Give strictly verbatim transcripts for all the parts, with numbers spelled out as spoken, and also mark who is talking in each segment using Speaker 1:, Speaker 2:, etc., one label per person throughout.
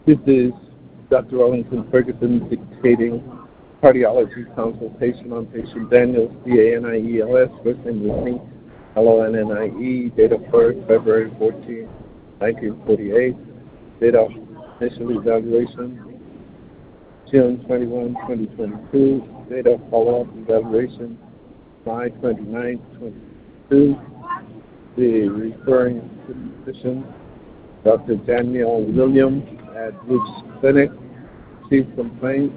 Speaker 1: This is Doctor Wellington Ferguson dictating cardiology consultation on patient Daniels, D A N I E L S, first name Lonnie, L O N N I E, date of birth February fourteenth, nineteen forty-eight, date of initial evaluation June twenty-first, twenty twenty-two, date of follow-up evaluation July twenty-ninth, twenty twenty-two, the referring physician Doctor Daniel Williams at Luke's Clinic, chief complaint,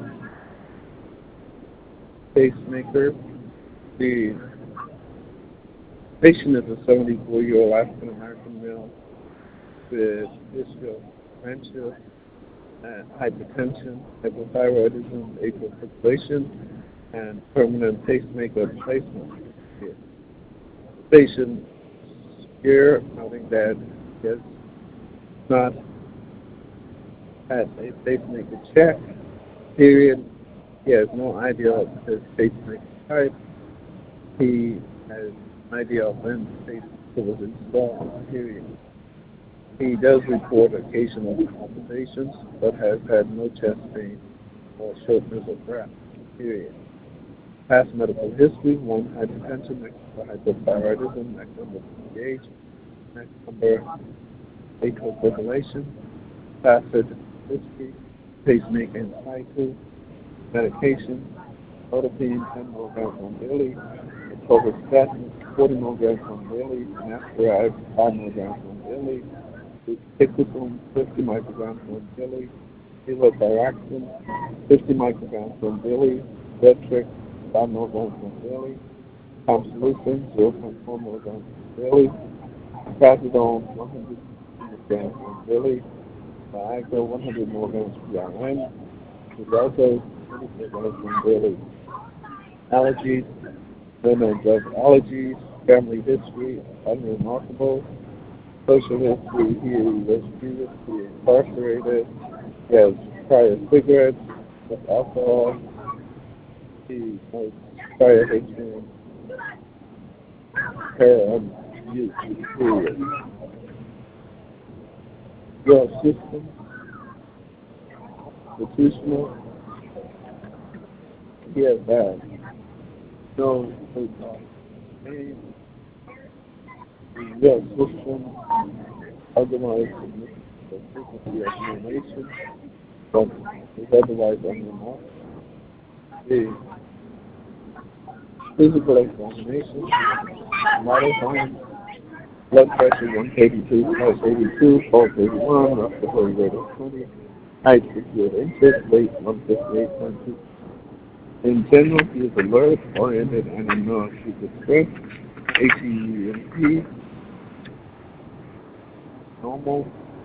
Speaker 1: pacemaker. The patient is a seventy-four-year-old African-American male with history of dementia, and hypertension, hypothyroidism, atrial fibrillation, and permanent pacemaker placement. The patient here, noting that he has not had a pacemaker check, period. He has no idea of his pacemaker type. He has no idea of when the pacemaker was installed, period. He does report occasional palpitations, but has had no chest pain or shortness of breath, period. Past medical history, one, hypertension, next number hypothyroidism, next number P H, next number atrial fibrillation, past surgical history, pacemaker in situ, medication, odopine ten milligrams on daily, atorvastatin forty milligrams on daily, finasteride five milligrams on daily, Piclidone fifty micrograms on daily, levothyroxine fifty micrograms on daily, Vetrix five milligrams on daily, Tamsulosin zero point four milligrams on daily, Trazodone one hundred milligrams on daily, Viagra one hundred milligrams P R N, Xarelto twenty milligrams on daily. Allergies, no known drug allergies, family history, unremarkable. Social history, he was previously incarcerated. He has prior cigarettes with alcohol. He has prior history heroin use. Period. Your system, institutional, he has had no pain. Your system, otherwise the frequency of urination, but is otherwise unremarkable. The physical examination, vital signs, blood pressure one eighty-two, pulse eighty-two, pulse eighty-one, respiratory rate of twenty, height sixty-eight inches, weight one fifty-eight point two. In general, he is alert, oriented, and in non-secret stress, H E U M P, normal,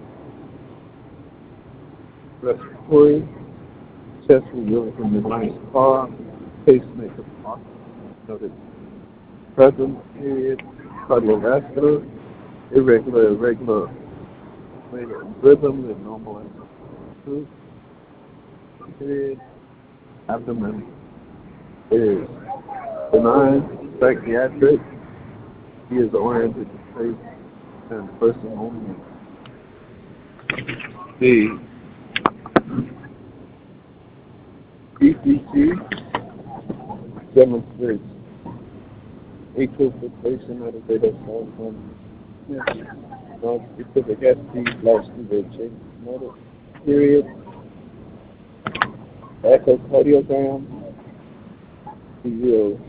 Speaker 1: respiratory, chest revealing from the line scar, pacemaker block, noted present period, cardiovascular, irregular, irregular rate of rhythm with normal and period, abdomen is benign, psychiatric, he is oriented to place and person only. The B C C demonstrates atrial fibrillation at a rate of seven hundred. Non-specific S T slash change noted, period. Echocardiogram, reveals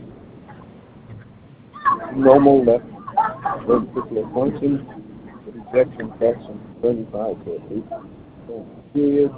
Speaker 1: normal left ventricular function, with ejection fraction twenty-five to eighty percent, period.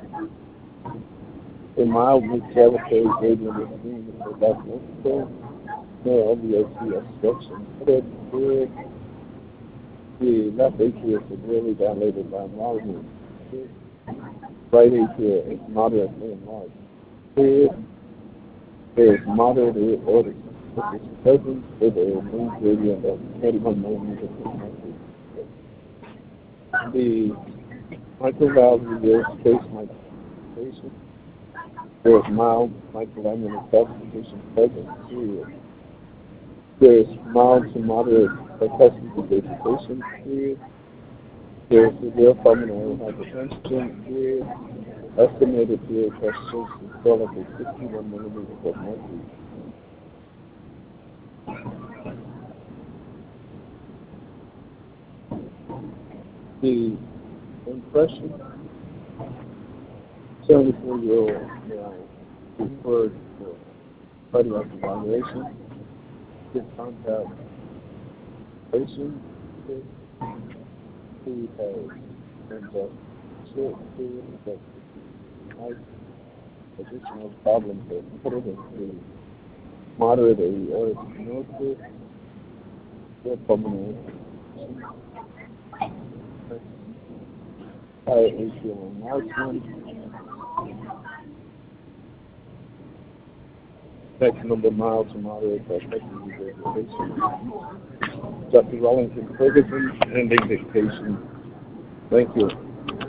Speaker 1: A mild miscavitary gradient is seen in the left ventricle, no L V O C obstruction, period. The left atria is severely dilated by volume. Right atria is moderately enlarged. Period. There is moderate aortic which is present with a mean gradient of thirty-one millimeters per mercury. The microvalve reveals trace microvalve. There is mild microvascular calcification present. Period. There is mild to moderate percussive vegetation. Period. to severe pulmonary hypertension with estimated period pressure systolic is sixty-one millimeters of mercury. The impression, seventy-four-year-old male referred for cardiac evaluation, did contact patient who has and short period of life additional problems that put it into moderate aortic stenosis, their pulmonary high atrial enlargement, maximum number of miles to moderate dissection regurgitation. Doctor Wellington Ferguson, ending dictation. Thank you.